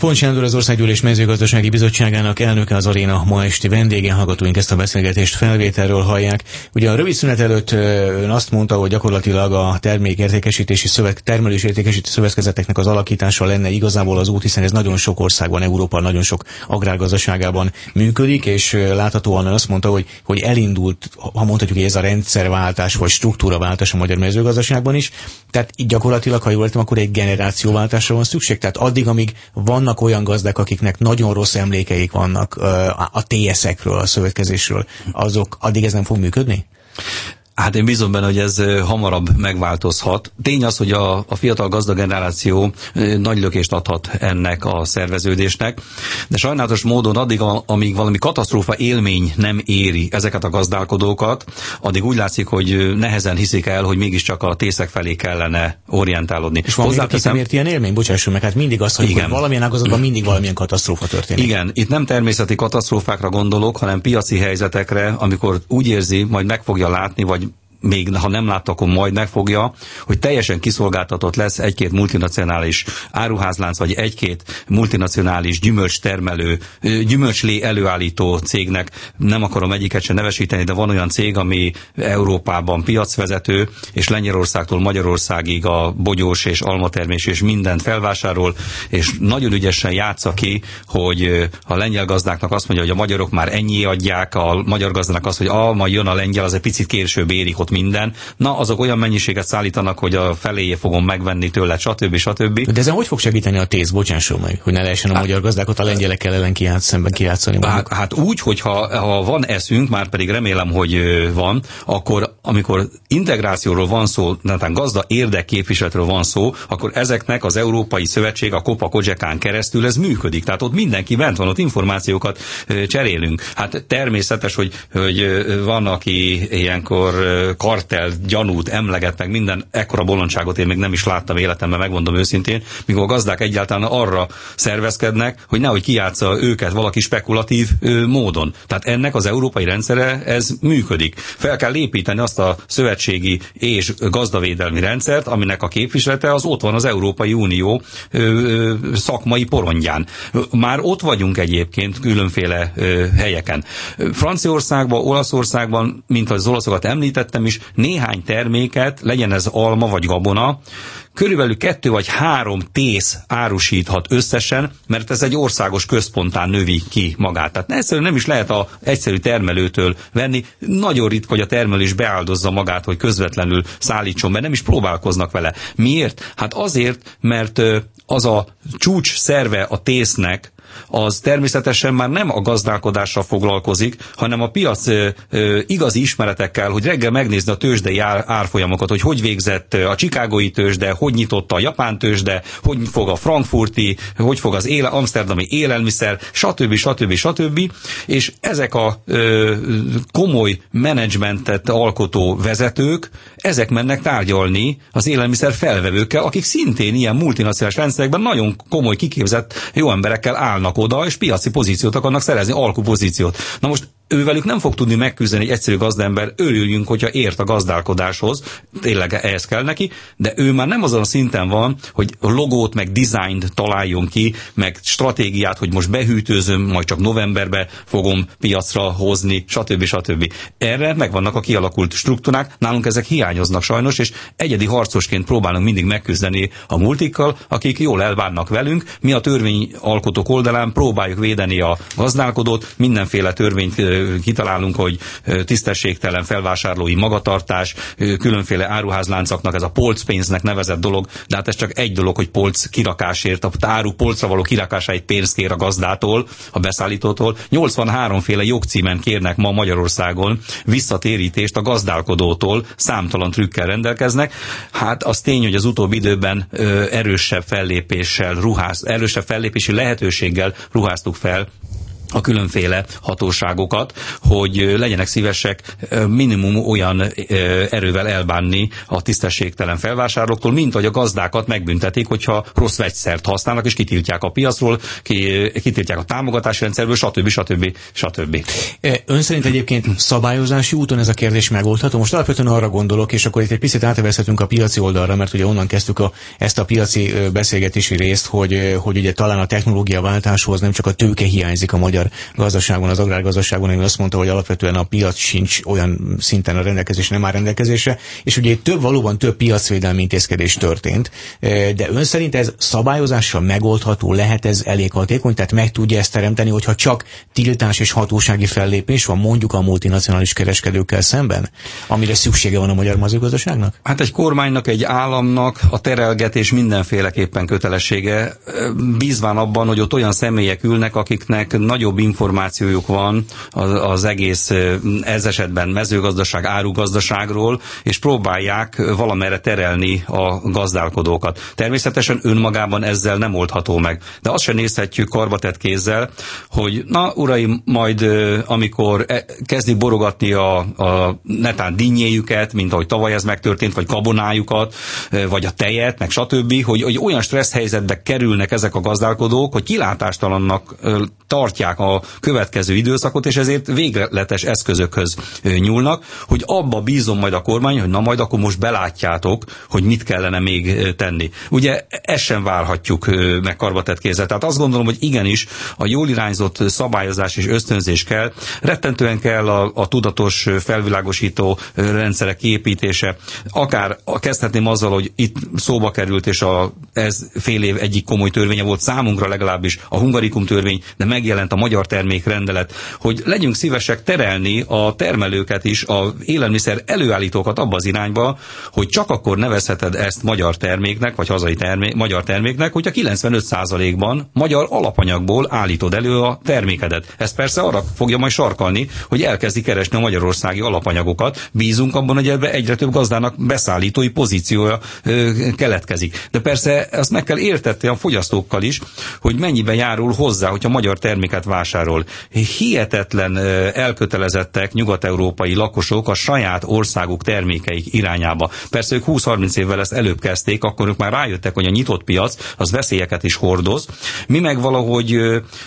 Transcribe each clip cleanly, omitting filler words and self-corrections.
Pont Sándor, az Országgyűlés Mezőgazdasági Bizottságának elnöke, az aréna ma esti vendége. Hallgatóink ezt a beszélgetést felvételről hallják. Ugye a rövid szünet előtt ön azt mondta, hogy gyakorlatilag a termelős értékesítési szövetkezeteknek az alakítása lenne igazából az út, hiszen ez nagyon sok országban, Európa nagyon sok agrárgazdaságában működik, és láthatóan azt mondta, hogy elindult, ha mondhatjuk, hogy ez a rendszerváltás vagy struktúraváltás a magyar mezőgazdaságban is. Tehát így gyakorlatilag, ha jól értem, akkor egy generációváltásra van szükség. Tehát addig, amíg vannak olyan gazdák, akiknek nagyon rossz emlékeik vannak a TS-ekről, a szövetkezésről, addig ez nem fog működni? Hát én bízom benne, hogy ez hamarabb megváltozhat. Tény az, hogy a fiatal gazdageneráció nagy lökést adhat ennek a szerveződésnek, de sajnálatos módon addig, amíg valami katasztrófa élmény nem éri ezeket a gazdálkodókat, addig úgy látszik, hogy nehezen hiszik el, hogy mégiscsak a tészek felé kellene orientálódni. És van miért ilyen élmény? Bocsásson meg, hát mindig az, hogy valamilyen ágazatban mindig valamilyen katasztrófa történik. Igen, itt nem természeti katasztrófákra gondolok, hanem piaci helyzetekre, amikor úgy érzi, majd meg fogja látni, vagy még ha nem látta, akkor majd megfogja, hogy teljesen kiszolgáltatott lesz egy-két multinacionális áruházlánc, vagy egy-két multinacionális gyümölcslé előállító cégnek. Nem akarom egyiket sem nevesíteni, de van olyan cég, ami Európában piacvezető, és Lengyelországtól Magyarországig a bogyós és almatermés és mindent felvásárol, és nagyon ügyesen játsza ki, hogy a lengyel gazdáknak azt mondja, hogy a magyarok már ennyi adják, a magyar gazdának azt, hogy majd jön a lengyel, az egy picit később érik ott minden. Na, azok olyan mennyiséget szállítanak, hogy a feléje fogom megvenni tőle, stb. De ezen hogy fog segíteni a TÉSZ? Bocsásson meg, hogy ne lehessen a magyar gazdákat a lengyelekkel ellen szemben kijátszani. Hát úgy, hogy ha van eszünk, már pedig remélem, hogy van, akkor amikor integrációról van szó, tehát gazda érdekképviseletről van szó, akkor ezeknek az Európai Szövetség, a Copa-Cogeca-n keresztül ez működik. Tehát ott mindenki bent van, ott információkat cserélünk. Hát természetes, hogy van, aki ilyenkor kartel gyanút emleget, meg minden ekkora bolondságot én még nem is láttam életemben, megmondom őszintén, míg a gazdák egyáltalán arra szervezkednek, hogy nehogy kijátsza őket valaki spekulatív módon. Tehát ennek az európai rendszere, ez működik. Fel kell építeni azt a szövetségi és gazdavédelmi rendszert, aminek a képviselete az ott van az Európai Unió szakmai porondján. Már ott vagyunk egyébként különféle helyeken. Franciaországban, Olaszországban, mint az olaszokat említettem is, néhány terméket, legyen ez alma vagy gabona, körülbelül 2 vagy 3 tész árusíthat összesen, mert ez egy országos központtán növi ki magát. Tehát egyszerűen nem is lehet az egyszerű termelőtől venni. Nagyon ritka, hogy a termelés beáldozza magát, hogy közvetlenül szállítson, mert nem is próbálkoznak vele. Miért? Hát azért, mert az a csúcs szerve a tésznek, az természetesen már nem a gazdálkodással foglalkozik, hanem a piac igazi ismeretekkel, hogy reggel megnézni a tőzsdei árfolyamokat, hogy végzett a chicagói tőzsde, hogy nyitott a japán tőzsde, hogy fog a frankfurti, hogy fog az amsterdami élelmiszer, stb. És ezek a komoly menedzsmentet alkotó vezetők, ezek mennek tárgyalni az élelmiszer felvevőkkel, akik szintén ilyen multinacionális rendszerekben nagyon komoly kiképzett jó emberekkel állnak oda, és piaci pozíciót akarnak szerezni, alkupozíciót. Na most ővelük nem fog tudni megküzdeni egy egyszerű gazdaember, örüljünk, hogyha ért a gazdálkodáshoz, tényleg ehhez kell neki, de ő már nem azon a szinten van, hogy logót, meg dizájnt találjon ki, meg stratégiát, hogy most behűtőzöm, majd csak novemberbe fogom piacra hozni, stb. Erre megvannak a kialakult struktúrák, nálunk ezek hiányoznak sajnos, és egyedi harcosként próbálunk mindig megküzdeni a multikkal, akik jól elbánnak velünk, mi a törvényalkotók oldalán próbáljuk védeni a gazdálkodót, mindenféle törvényt kitalálunk, hogy tisztességtelen felvásárlói magatartás, különféle áruházláncoknak ez a polcpénznek nevezett dolog, de hát ez csak egy dolog, hogy polc kirakásért, a áru polcra való kirakásáért pénzt kér a gazdától, a beszállítótól. 83 féle jogcímen kérnek ma Magyarországon visszatérítést a gazdálkodótól, számtalan trükkel rendelkeznek. Hát az tény, hogy az utóbbi időben erősebb fellépési lehetőséggel ruháztuk fel a különféle hatóságokat, hogy legyenek szívesek minimum olyan erővel elbánni a tisztességtelen felvásárlóktól, mint hogy a gazdákat megbüntetik, hogyha rossz vegyszert használnak, és kitiltják a piacról, kitiltják a támogatási rendszerből, stb. Ön szerint egyébként szabályozási úton ez a kérdés megoldható? Most alapvetően arra gondolok, és akkor itt egy picit átvezhetünk a piaci oldalra, mert ugye onnan kezdtük ezt a piaci beszélgetési részt, hogy ugye talán a technológiaváltáshoz nem csak a tőke hiányzik a magyar gazdaságon, az agrárgazdaságon, hanem azt mondta, hogy alapvetően a piac sincs olyan szinten a rendelkezésre, nem áll rendelkezésre, és ugye valóban több piacvédelmi intézkedés történt, de ön szerint ez szabályozással megoldható, lehet ez elég hatékony, tehát meg tudja ezt teremteni, hogyha csak tiltás és hatósági fellépés van mondjuk a multinacionális kereskedőkkel szemben, amire szüksége van a magyar mezőgazdaságnak? Hát egy kormánynak, egy államnak a terelgetés mindenféleképpen kötelessége, bízván abban, hogy ott olyan személyek ülnek, akiknek nagyobb információjuk van az egész, ez esetben mezőgazdaság, árugazdaságról, és próbálják valamerre terelni a gazdálkodókat. Természetesen önmagában ezzel nem oldható meg. De azt sem nézhetjük karbatett kézzel, hogy na uraim, majd amikor kezdik borogatni a netán dinnyéjüket, mint ahogy tavaly ez megtörtént, vagy gabonájukat, vagy a tejet, meg stb., hogy olyan stressz helyzetbe kerülnek ezek a gazdálkodók, hogy kilátástalannak tartják a következő időszakot, és ezért végletes eszközökhöz nyúlnak, hogy abba bízom majd a kormány, hogy na majd akkor most belátjátok, hogy mit kellene még tenni. Ugye ezt sem várhatjuk meg karbatett kézzel. Tehát azt gondolom, hogy igenis a jól irányzott szabályozás és ösztönzés kell, rettentően kell a tudatos felvilágosító rendszerek kiépítése. Akár kezdhetném azzal, hogy itt szóba került, és ez fél év egyik komoly törvénye volt számunkra legalábbis, a Hungarikum törvény, de megjelent a magyar termékrendelet, hogy legyünk szívesek terelni a termelőket is, a élelmiszer előállítókat abba az irányba, hogy csak akkor nevezheted ezt magyar terméknek, vagy hazai magyar terméknek, hogyha 95%-ban magyar alapanyagból állítod elő a termékedet. Ez persze arra fogja majd sarkalni, hogy elkezdi keresni a magyarországi alapanyagokat. Bízunk abban, hogy ebbe egyre több gazdának beszállítói pozíciója keletkezik. De persze azt meg kell értetni a fogyasztókkal is, hogy mennyiben járul hozzá, hogyha magyar terméket vásárol. Hihetetlen elkötelezettek nyugat-európai lakosok a saját országuk termékeik irányába. Persze ők 20-30 évvel ezt előbb kezdték, akkor ők már rájöttek, hogy a nyitott piac az veszélyeket is hordoz. Mi meg valahogy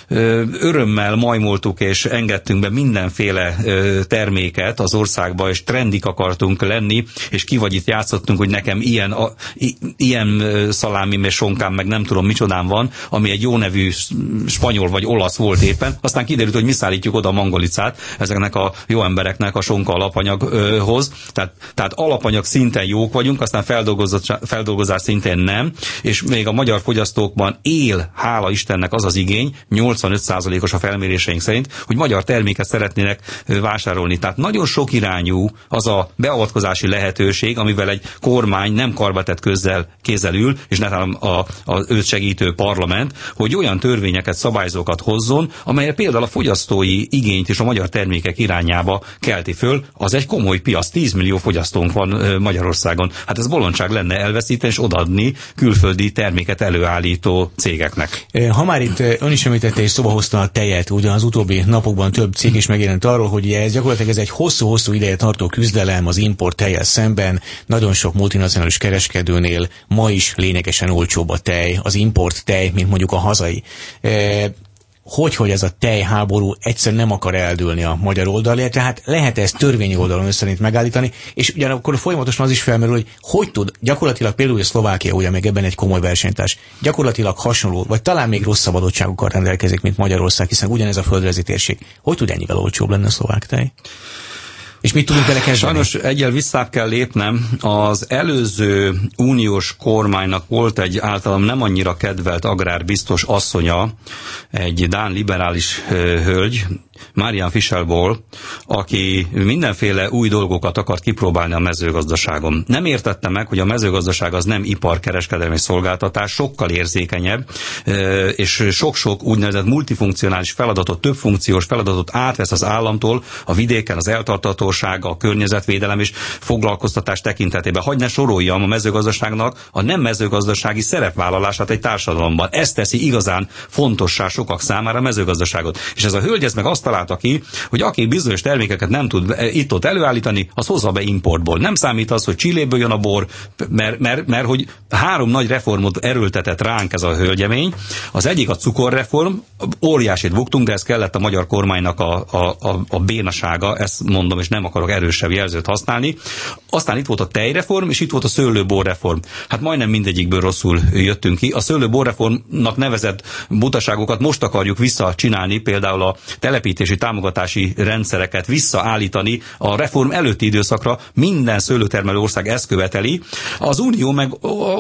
örömmel majmoltuk és engedtünk be mindenféle terméket az országba, és trendik akartunk lenni, és ki vagy itt játszottunk, hogy nekem ilyen szalámim és sonkám, meg nem tudom micsodám van, ami egy jó nevű spanyol vagy olasz volt éppen. Aztán kiderült, hogy mi szállítjuk oda a mangolicát ezeknek a jó embereknek a sonka alapanyaghoz. Tehát alapanyag szinten jók vagyunk, aztán feldolgozás szintén nem, és még a magyar fogyasztókban él, hála Istennek, az az igény, 85%-os a felméréseink szerint, hogy magyar terméket szeretnének vásárolni. Tehát nagyon sok irányú az a beavatkozási lehetőség, amivel egy kormány nem karbatett kézzel ül, és netán az őt segítő parlament, hogy olyan törvényeket, szabályzókat hozzon, amelyek például a fogyasztói igényt és a magyar termékek irányába kelti föl. Az egy komoly piac, 10 millió fogyasztónk van Magyarországon. Hát ez bolondság lenne elveszíteni és odaadni külföldi terméket előállító cégeknek. Ha már itt ön is említette és szóba hozta a tejet, ugyan az utóbbi napokban több cég is megjelent arról, hogy ez gyakorlatilag ez egy hosszú-hosszú ideje tartó küzdelem az import tejjel szemben. Nagyon sok multinacionális kereskedőnél ma is lényegesen olcsóbb a tej, az import tej, mint mondjuk a hazai. Hogy ez a tejháború egyszerűen nem akar eldőlni a magyar oldalért, tehát lehet ezt törvényi oldalon ön szerint megállítani, és ugyanakkor folyamatosan az is felmerül, hogy tud gyakorlatilag például a Szlovákia, ugye még ebben egy komoly versenytárs, gyakorlatilag hasonló, vagy talán még rosszabb adottságokkal rendelkezik, mint Magyarország, hiszen ugyanez a földrajzi térség. Hogy tud ennyivel olcsóbb lenne a szlovák tej? És mit tudunk vele kezdeni? Sajnos egyel visszább kell lépnem. Az előző uniós kormánynak volt egy általam nem annyira kedvelt agrárbiztos asszonya, egy dán liberális hölgy, Marian Fischelból, aki mindenféle új dolgokat akart kipróbálni a mezőgazdaságon. Nem értette meg, hogy a mezőgazdaság az nem ipar, kereskedelmi szolgáltatás, sokkal érzékenyebb, és sok-sok úgynevezett multifunkcionális feladatot, több funkciós feladatot átvesz az államtól a vidéken, az eltartatóság, a környezetvédelem és foglalkoztatás tekintetében. Hagy ne soroljam a mezőgazdaságnak a nem mezőgazdasági szerepvállalását egy társadalomban. Ez teszi igazán fontossá sokak számára a mezőgazdaságot. És ez a hölgy ez meg azt találta ki, hogy aki bizonyos termékeket nem tud itt-ott előállítani, az hozza be importból. Nem számít az, hogy Chiléből jön a bor, mert hogy 3 nagy reformot erőltetett ránk ez a hölgyemény. Az egyik a cukorreform, óriásit buktunk, de ez kellett a magyar kormánynak a bénasága, ezt mondom, és nem akarok erősebb jelzőt használni. Aztán itt volt a tejreform, és itt volt a szőlőborreform. Hát majdnem mindegyikből rosszul jöttünk ki. A szőlőborreformnak nevezett butaságokat most akarjuk visszacsinálni, például a telepítési támogatási rendszereket visszaállítani a reform előtti időszakra. Minden szőlőtermelő ország ezt követeli. Az Unió meg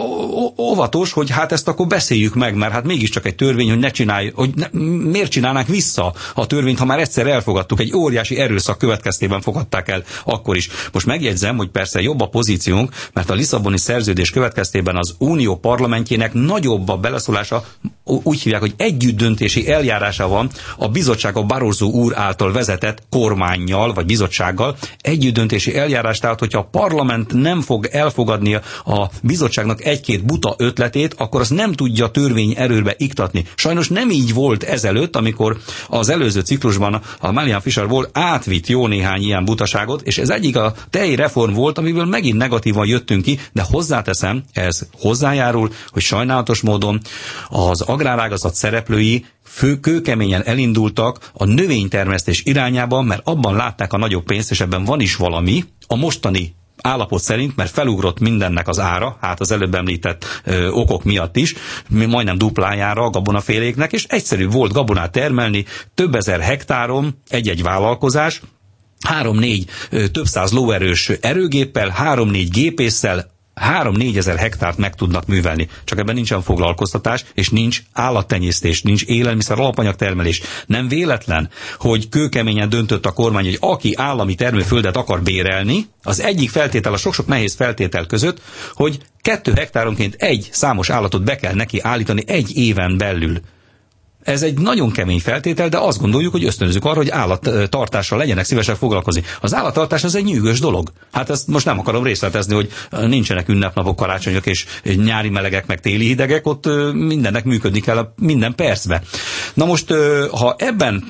óvatos, hogy hát ezt akkor beszéljük meg, mert hát mégiscsak egy törvény, hogy ne csinálj, miért csinálnánk vissza a törvényt, ha már egyszer elfogadtuk, egy óriási erőszak következtében fogadták el akkor is. Most megjegyzem, hogy persze jobb a pozíciónk, mert a Lisszaboni szerződés következtében az Unió parlamentjének nagyobb a beleszólása, úgy hívják, hogy együttdöntési eljárása van a bizottság, a Barroso úr által vezetett kormánnyal, vagy bizottsággal. Együttdöntési eljárás, tehát hogyha a parlament nem fog elfogadni a bizottságnak egy-két buta ötletét, akkor azt nem tudja törvény erőbe iktatni. Sajnos nem így volt ezelőtt, amikor az előző ciklusban a Marian Fischer átvitt jó néhány ilyen butaságot, és ez egyik a tejreform volt, amiből megint negatívan jöttünk ki, de hozzáteszem, ez hozzájárul, hogy sajnálatos módon az agrárágazat szereplői kőkeményen elindultak a növénytermesztés irányába, mert abban látták a nagyobb pénzt, és ebben van is valami, a mostani állapot szerint, mert felugrott mindennek az ára, hát az előbb említett okok miatt is, majdnem duplájára a gabonaféléknek, és egyszerű volt gabonát termelni, több ezer hektáron egy-egy vállalkozás, 3-4 több száz lóerős erőgéppel, 3-4 gépésszel, 3-4 ezer hektárt meg tudnak művelni. Csak ebben nincsen foglalkoztatás, és nincs állattenyésztés, nincs élelmiszer alapanyagtermelés. Nem véletlen, hogy kőkeményen döntött a kormány, hogy aki állami termőföldet akar bérelni, az egyik feltétel a sok-sok nehéz feltétel között, hogy 2 hektáronként egy számos állatot be kell neki állítani 1 éven belül. Ez egy nagyon kemény feltétel, de azt gondoljuk, hogy ösztönözzük arra, hogy állattartással legyenek szívesek foglalkozni. Az állattartás az egy nyűgös dolog. Hát ezt most nem akarom részletezni, hogy nincsenek ünnepnapok, karácsonyok és nyári melegek, meg téli hidegek, ott mindennek működni kell minden percben. Na most, ha ebben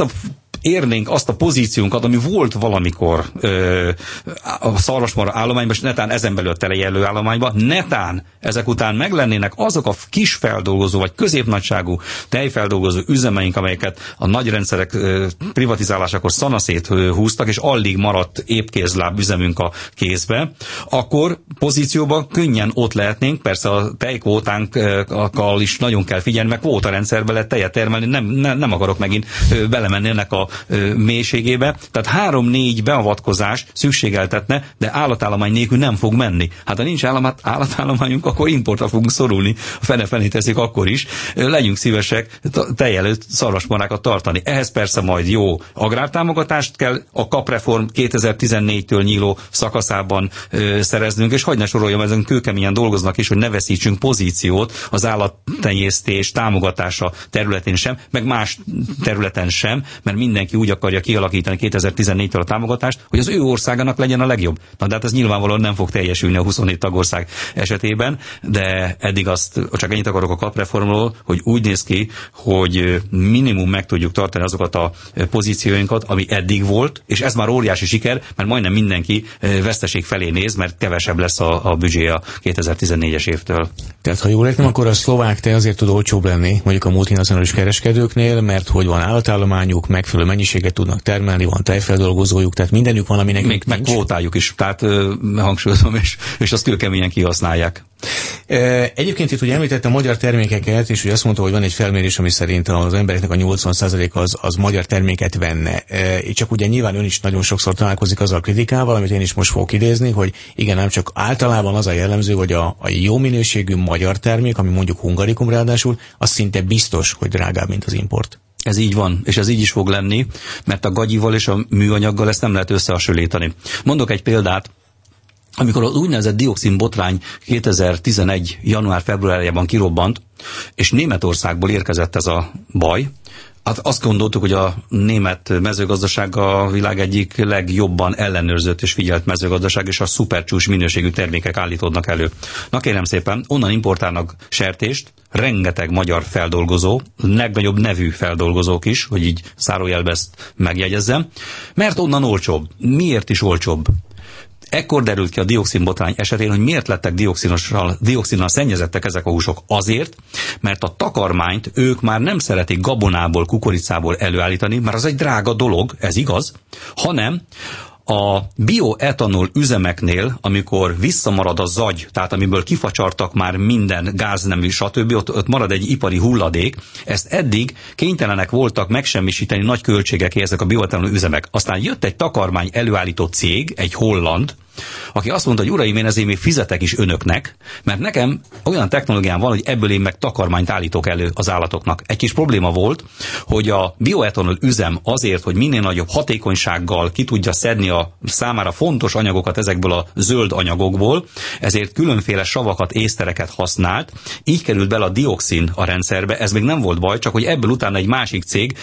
érnénk azt a pozíciónkat, ami volt valamikor a szarvasmarha állományban, és netán ezen belül a telejelölő állományban, netán ezek után meglennének azok a kis feldolgozó, vagy középnagyságú tejfeldolgozó üzemeink, amelyeket a nagy rendszerek privatizálásakor szanaszét húztak, és alig maradt épkézláb üzemünk a kézbe, akkor pozícióban könnyen ott lehetnénk, persze a tejkvótánkkal is nagyon kell figyelni, meg kvótarendszerbe lehet tejet termelni, nem akarok megint belemenni ennek a mélységébe, tehát 3-4 beavatkozás szükségeltetne, de állatállomány nélkül nem fog menni. Hát ha nincs állatállományunk, akkor importra fogunk szorulni, a fene-fenét teszik akkor is. Legyünk szívesek tejelő szarvasmarhákat tartani. Ehhez persze majd jó agrártámogatást kell a kapreform 2014-től nyíló szakaszában szereznünk, és hadd ne soroljam, ezen kőkeményen dolgoznak is, hogy ne veszítsünk pozíciót az állattenyésztés támogatása területén sem, meg más területen sem, mert mindenki úgy akarja kialakítani 2014-től a támogatást, hogy az ő országának legyen a legjobb. Na de hát ez nyilvánvalóan nem fog teljesülni a 24 tagország esetében, de eddig azt csak ennyit akarok a kapreformról, hogy úgy néz ki, hogy minimum meg tudjuk tartani azokat a pozícióinkat, ami eddig volt, és ez már óriási siker, mert majdnem mindenki veszteség felé néz, mert kevesebb lesz a büdzsé a 2014-es évtől. Tehát ha jól értem, akkor a szlovák tej azért tud olcsóbb lenni, mondjuk a multinacionális kereskedőknél, mert hogy van állatállományuk, megfelelő mennyiséget tudnak termelni, van tejfeldolgozójuk, tehát mindenük van, aminek még meg kvótájuk is, tehát hangsúlyozom, és azt kőkeményen kihasználják. Egyébként itt ugye említette a magyar termékeket, és ugye azt mondta, hogy van egy felmérés, ami szerint az embereknek a 80% az magyar terméket venne. Csak ugye nyilván ön is nagyon sokszor találkozik azzal a kritikával, amit én is most fogok idézni, hogy igen, nem csak általában az a jellemző, hogy a jó minőségű magyar termék, ami mondjuk hungarikum ráadásul, az szinte biztos, hogy drágább, mint az import. Ez így van, és ez így is fog lenni, mert a gagyival és a műanyaggal ezt nem lehet összehasonlítani. Mondok egy példát. Amikor az úgynevezett dioxin botrány 2011. január-februárjában kirobbant, és Németországból érkezett ez a baj, hát azt gondoltuk, hogy a német mezőgazdaság a világ egyik legjobban ellenőrzött és figyelt mezőgazdaság, és a szupercsúcs minőségű termékek állítódnak elő. Na kérem szépen, onnan importálnak sertést, rengeteg magyar feldolgozó, legnagyobb nevű feldolgozók is, hogy így zárójelbe ezt megjegyezzem, mert onnan olcsóbb. Miért is olcsóbb? Ekkor derült ki a dioxinbotrány esetén, hogy miért lettek dioxinnal szennyezettek ezek a húsok. Azért, mert a takarmányt ők már nem szeretik gabonából, kukoricából előállítani, mert az egy drága dolog, ez igaz, hanem a bioetanol üzemeknél, amikor visszamarad a zagy, tehát amiből kifacsartak már minden gáznemű, stb., ott marad egy ipari hulladék, ezt eddig kénytelenek voltak megsemmisíteni nagy költségekért ezek a bioetanol üzemek. Aztán jött egy takarmány előállító cég, egy holland, aki azt mondta, hogy uraim, én ezért még fizetek is önöknek, mert nekem olyan technológiám van, hogy ebből én meg takarmányt állítok elő az állatoknak. Egy kis probléma volt, hogy a bioetanol üzem azért, hogy minél nagyobb hatékonysággal ki tudja szedni a számára fontos anyagokat ezekből a zöld anyagokból, ezért különféle savakat, észtereket használt, így került bele a dioxin a rendszerbe, ez még nem volt baj, csak hogy ebből utána egy másik cég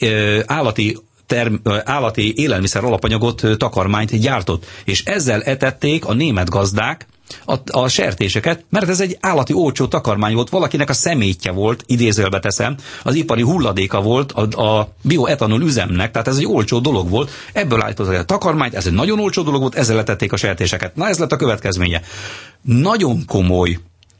állati élelmiszer alapanyagot, takarmányt gyártott. És ezzel etették a német gazdák a sertéseket, mert ez egy állati olcsó takarmány volt, valakinek a szemétje volt, idézőjelbe teszem, az ipari hulladéka volt a bioetanol üzemnek, tehát ez egy olcsó dolog volt, ebből állították a takarmányt, ez egy nagyon olcsó dolog volt, ezzel etették a sertéseket. Na ez lett a következménye. Nagyon komoly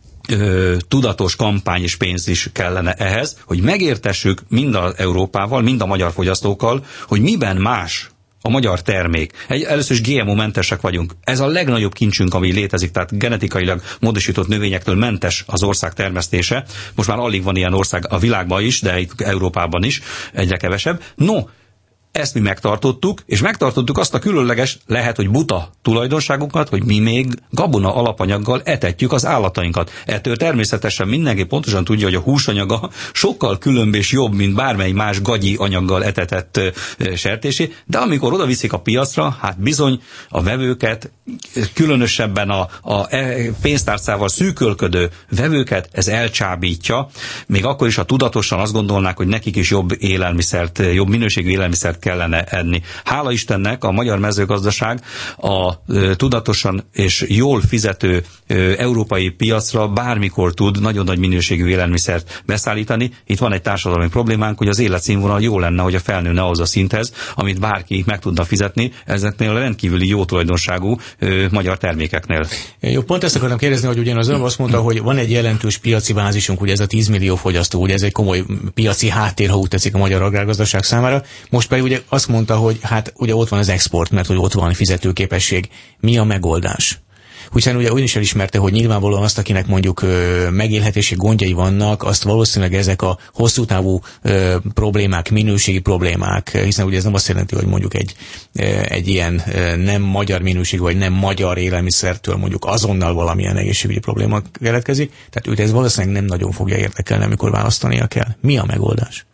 tudatos kampány és pénz is kellene ehhez, hogy megértessük mind az Európával, mind a magyar fogyasztókkal, hogy miben más a magyar termék. Először is GMO-mentesek vagyunk. Ez a legnagyobb kincsünk, ami létezik, tehát genetikailag módosított növényektől mentes az ország termesztése. Most már alig van ilyen ország a világban is, de itt Európában is egyre kevesebb. No, ezt mi megtartottuk, és megtartottuk azt a különleges, lehet, hogy buta tulajdonságunkat, hogy mi még gabona alapanyaggal etetjük az állatainkat. Ettől természetesen mindenki pontosan tudja, hogy a húsanyaga sokkal különb és jobb, mint bármely más gagyi anyaggal etetett sertésé, de amikor oda viszik a piacra, hát bizony a vevőket, különösebben a pénztárcával szűkölködő vevőket ez elcsábítja, még akkor is, ha tudatosan azt gondolnák, hogy nekik is jobb élelmiszert, jobb minőségű élelmiszert kellene enni. Hála Istennek a magyar mezőgazdaság a tudatosan és jól fizető európai piacra bármikor tud nagyon nagy minőségű élelmiszert beszállítani. Itt van egy társadalmi problémánk, hogy az életszínvonal jó lenne, hogy a felnőne ahhoz a szinthez, amit bárki meg tudna fizetni ezeknél a rendkívüli jó tulajdonságú magyar termékeknél. Jó, pont ezt akartam kérdezni, hogy ugyan az ön azt mondta, hogy van egy jelentős piaci bázisunk, ugye ez a 10 millió fogyasztó, ugye ez egy komoly piaci háttér, ha úgy tetszik, a magyar agrárgazdaság számára. Most pedig ugye azt mondta, hogy hát ugye ott van az export, mert hogy ott van fizetőképesség. Mi a megoldás? Hiszen ugye úgy is elismerte, hogy nyilvánvalóan azt, akinek mondjuk megélhetési gondjai vannak, azt valószínűleg ezek a hosszú távú problémák, minőségi problémák, hiszen ugye ez nem azt jelenti, hogy mondjuk egy ilyen nem magyar minőségű, vagy nem magyar élelmiszertől mondjuk azonnal valamilyen egészségügyi probléma keletkezik. Tehát őt ez valószínűleg nem nagyon fogja érdekelni, amikor választania kell. Mi a megoldás?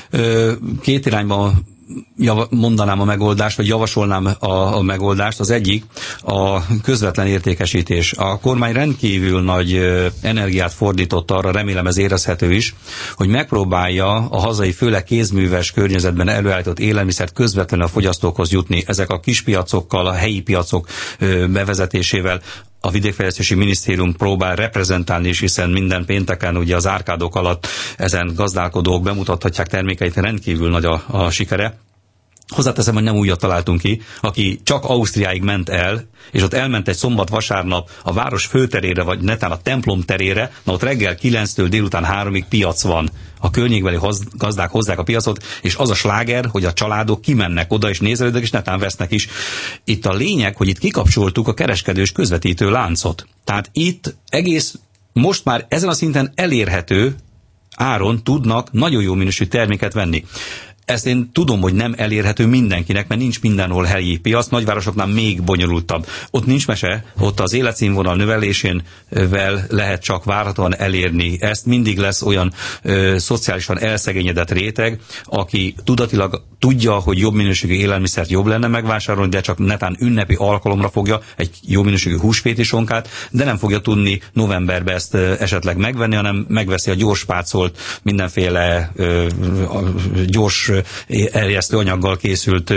Két irányban mondanám a megoldást, vagy javasolnám a megoldást. Az egyik a közvetlen értékesítés. A kormány rendkívül nagy energiát fordított arra, remélem ez érezhető is, hogy megpróbálja a hazai, főleg kézműves környezetben előállított élelmiszert közvetlenül a fogyasztókhoz jutni. Ezek a kispiacokkal, a helyi piacok bevezetésével a Vidékfejlesztési Minisztérium próbál reprezentálni is, hiszen minden pénteken ugye az árkádok alatt ezen gazdálkodók bemutathatják termékeit, rendkívül nagy a sikere. Hozzáteszem, hogy nem újat találtunk ki, aki csak Ausztriáig ment el, és ott elment egy szombat-vasárnap a város főterére, vagy netán a templom terére, na ott reggel 9-től délután 3-ig piac van. A környékbeli gazdák hozzák a piacot, és az a sláger, hogy a családok kimennek oda, és nézelődnek, és netán vesznek is. Itt a lényeg, hogy itt kikapcsoltuk a kereskedős közvetítő láncot. Tehát itt egész, most már ezen a szinten elérhető áron tudnak nagyon jó minőségű terméket venni. ezt én tudom, hogy nem elérhető mindenkinek, mert nincs mindenhol helyi piac, nagyvárosoknál még bonyolultabb. Ott nincs mese, ott az életszínvonal növelésével lehet csak várhatóan elérni. Ezt mindig lesz olyan szociálisan elszegényedett réteg, aki tudatilag tudja, hogy jobb minőségű élelmiszert jobb lenne megvásárolni, de csak netán ünnepi alkalomra fogja egy jó minőségű húsvéti sonkát, de nem fogja tudni novemberben ezt esetleg megvenni, hanem megveszi a gyors pácolt, mindenféle gyors erjesztő anyaggal készült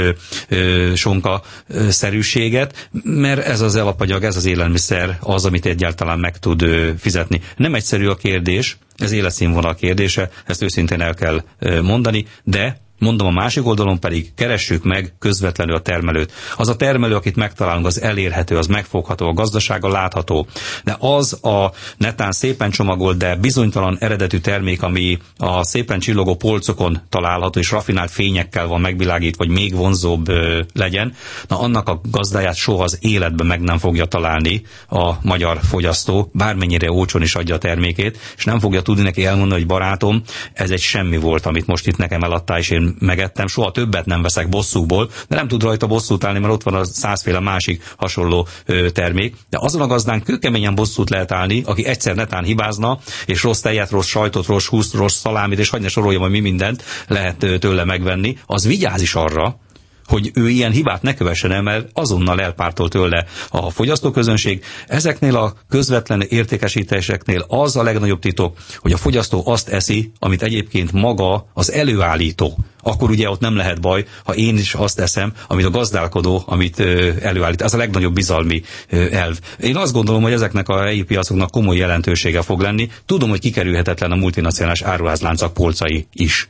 sonka-szerűséget, mert ez az alapanyag, ez az élelmiszer az, amit egyáltalán meg tud fizetni. Nem egyszerű a kérdés, ez életszínvonal kérdése, ezt őszintén el kell mondani, de mondom, a másik oldalon pedig keressük meg közvetlenül a termelőt. Az a termelő, akit megtalálunk, az elérhető, az megfogható, a gazdasága látható. De az a netán szépen csomagolt, de bizonytalan eredetű termék, ami a szépen csillogó polcokon található, és raffinált fényekkel van megvilágítva, hogy még vonzóbb legyen, na annak a gazdáját soha az életben meg nem fogja találni a magyar fogyasztó, bármennyire olcsón is adja a termékét, és nem fogja tudni neki elmondani, hogy barátom, ez egy semmi volt, amit most itt nekem eladtál, és én megettem, soha többet nem veszek bosszúból, de nem tud rajta bosszút állni, mert ott van a 100-féle másik hasonló termék. De azon a gazdán kőkeményen bosszút lehet állni, aki egyszer netán hibázna, és rossz tejet, rossz sajtot, rossz húst, rossz szalámit, és hagyj ne soroljam, hogy mi mindent lehet tőle megvenni, az vigyáz is arra, hogy ő ilyen hibát ne kövessen el, mert azonnal elpártol tőle a fogyasztóközönség. Ezeknél a közvetlen értékesítéseknél az a legnagyobb titok, hogy a fogyasztó azt eszi, amit egyébként maga az előállító. Akkor ugye ott nem lehet baj, ha én is azt eszem, amit a gazdálkodó, amit előállít. Ez a legnagyobb bizalmi elv. Én azt gondolom, hogy ezeknek a helyi piacoknak komoly jelentősége fog lenni. Tudom, hogy kikerülhetetlen a multinacionális áruházláncok polcai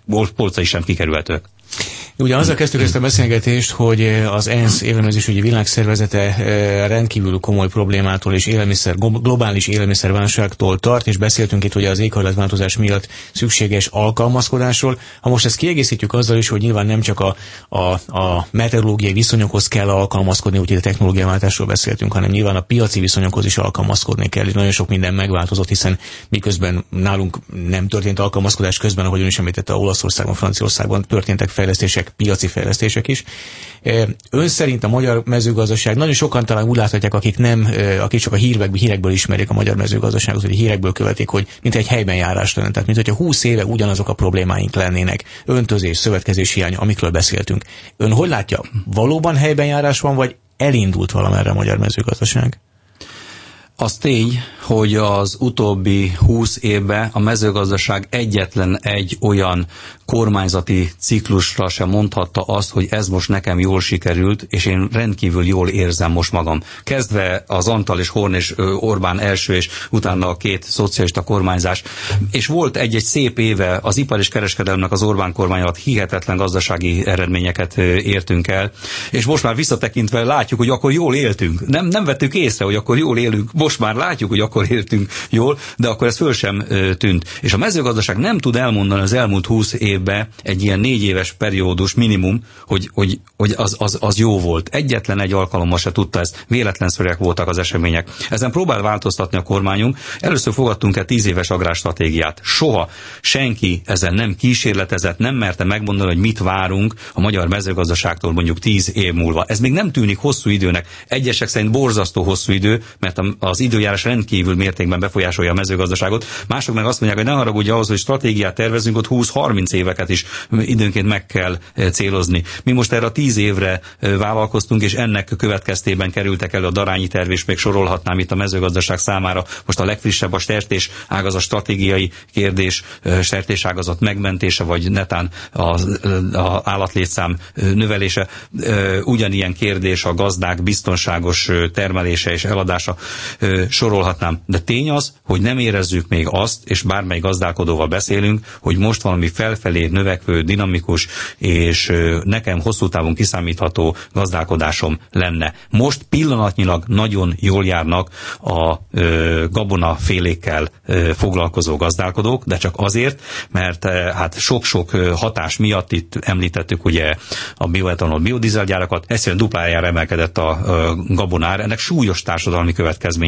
sem kikerülhetők. Ugye azzal kezdtük ezt a beszélgetést, hogy az ENSZ élelmezésügyi világszervezete rendkívül komoly problémától és globális élelmiszerválságtól tart, és beszéltünk itt ugye az éghajlatváltozás miatt szükséges alkalmazkodásról. Ha most ezt kiegészítjük azzal is, hogy nyilván nem csak a meteorológiai viszonyokhoz kell alkalmazkodni, úgyhogy a technológiaváltásról beszéltünk, hanem nyilván a piaci viszonyokhoz is alkalmazkodni kell, és nagyon sok minden megváltozott, hiszen miközben nálunk nem történt alkalmazkodás közben, ahogy ön is említette, Olaszországban, Franciaországban történtek fejlesztések, piaci fejlesztések is. Ön szerint a magyar mezőgazdaság, nagyon sokan talán úgy láthatják, akik csak a hírekből ismerik a magyar mezőgazdaságot, hogy hírekből követik, hogy mint egy helyben járás lenne. Tehát, mint hogyha 20 éve ugyanazok a problémáink lennének. Öntözés, szövetkezés hiány, amikről beszéltünk. Ön hogy látja, valóban helyben járás van, vagy elindult valamerre a magyar mezőgazdaság? Az tény, hogy az utóbbi 20 évben a mezőgazdaság egyetlen egy olyan kormányzati ciklusra sem mondhatta azt, hogy ez most nekem jól sikerült, és én rendkívül jól érzem most magam. Kezdve az Antall és Horn és Orbán első, és utána a két szocialista kormányzás. És volt egy szép éve az ipar és kereskedelemnek az Orbán kormány alatt hihetetlen gazdasági eredményeket értünk el, és most már visszatekintve látjuk, hogy akkor jól éltünk. Nem vettük észre, hogy akkor jól élünk. Most már látjuk, hogy akkor éltünk jól, de akkor ez föl sem tűnt. És a mezőgazdaság nem tud elmondani az elmúlt 20 évben egy ilyen 4 éves periódus minimum, hogy az jó volt. Egyetlen egy alkalommal se tudta ezt. Véletlenszerűek voltak az események. Ezen próbál változtatni a kormányunk. Először fogadtunk el 10 éves agrárstratégiát. Soha senki ezen nem kísérletezett, nem merte megmondani, hogy mit várunk a magyar mezőgazdaságtól mondjuk 10 év múlva. Ez még nem tűnik hosszú időnek. Egyesek szerint borzasztó hosszú idő, mert az időjárás rendkívül mértékben befolyásolja a mezőgazdaságot. Mások meg azt mondják, hogy ne haragudj, ahhoz, hogy stratégiát tervezünk, ott 20-30 éveket is időnként meg kell célozni. Mi most erre a 10 évre vállalkoztunk, és ennek következtében kerültek elő a darányi terv, és még sorolhatnám itt a mezőgazdaság számára. Most a legfrissebb a sertés ágazat stratégiai kérdés, sertés ágazat megmentése, vagy netán az állatlétszám növelése. Ugyanilyen kérdés a gazdák biztonságos termelése és eladása, sorolhatnám. De tény az, hogy nem érezzük még azt, és bármely gazdálkodóval beszélünk, hogy most valami felfelé növekvő, dinamikus, és nekem hosszú távon kiszámítható gazdálkodásom lenne. Most pillanatnyilag nagyon jól járnak a gabonafélékkel foglalkozó gazdálkodók, de csak azért, mert hát sok-sok hatás miatt, itt említettük ugye a bioetanol, biodízelgyárakat, egyszerűen duplájára emelkedett a gabonár, ennek súlyos társadalmi következményei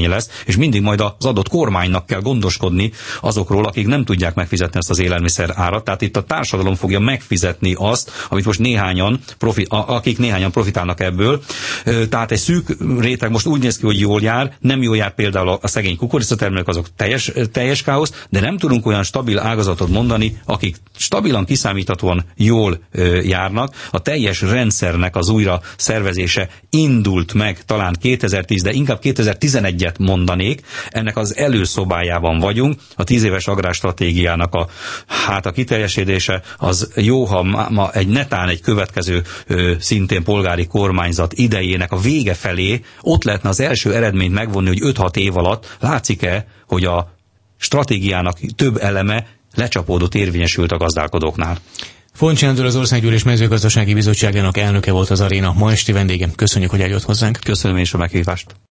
eredménye lesz, és mindig majd az adott kormánynak kell gondoskodni azokról, akik nem tudják megfizetni ezt az élelmiszer árat. Tehát itt a társadalom fogja megfizetni azt, amit most akik néhányan profitálnak ebből. Tehát egy szűk réteg most úgy néz ki, hogy jól jár, nem jól jár például a szegény kukoricatermelők, azok teljes káosz, de nem tudunk olyan stabil ágazatot mondani, akik stabilan, kiszámíthatóan jól járnak. A teljes rendszernek az újra szervezése indult meg talán 2010, de inkább 2011-et mondanék. Ennek az előszobájában vagyunk. A 10 éves agrárstratégiának a kiteljesedése az jó, ha ma netán egy következő szintén polgári kormányzat idejének a vége felé ott lehetne az első eredményt megvonni, hogy 5-6 év alatt látszik-e, hogy a stratégiának több eleme lecsapódott, érvényesült a gazdálkodóknál. Fontx Sándor, az Országgyűlés Mezőgazdasági Bizottságának elnöke volt az Aréna ma esti vendége. Köszönjük, hogy eljött hozzánk. Köszönöm én is a meghívást.